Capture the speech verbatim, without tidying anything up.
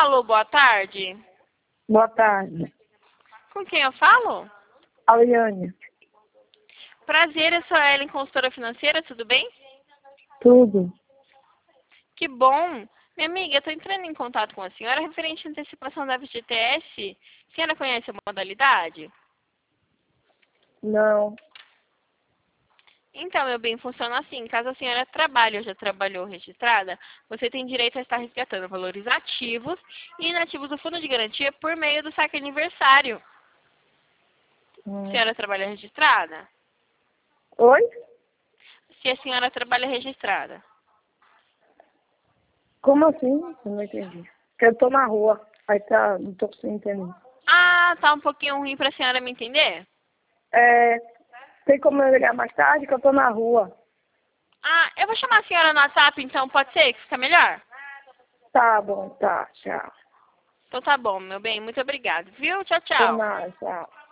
Alô, boa tarde. Boa tarde. Com quem eu falo? Aliane. Prazer, eu sou a Ellen, consultora financeira, tudo bem? Tudo. Que bom. Minha amiga, eu estou entrando em contato com a senhora referente à antecipação da F G T S. A senhora conhece a modalidade? Não. Então, meu bem, funciona assim. Caso a senhora trabalhe ou já trabalhou registrada, você tem direito a estar resgatando valores ativos e inativos do fundo de garantia por meio do saque aniversário. A Hum. senhora trabalha registrada? Oi? Se a senhora trabalha registrada. Como assim? Eu não entendi. Porque eu tô na rua. Aí tá, não tô conseguindo entender. Ah, tá um pouquinho ruim para a senhora me entender? É, tem como eu ligar mais tarde que eu tô na rua. Ah, eu vou chamar a senhora no WhatsApp, então, pode ser? Que fica melhor? Tá bom, tá, tchau. Então tá bom, meu bem. Muito obrigado, viu? Tchau, Até tchau. mais, tchau.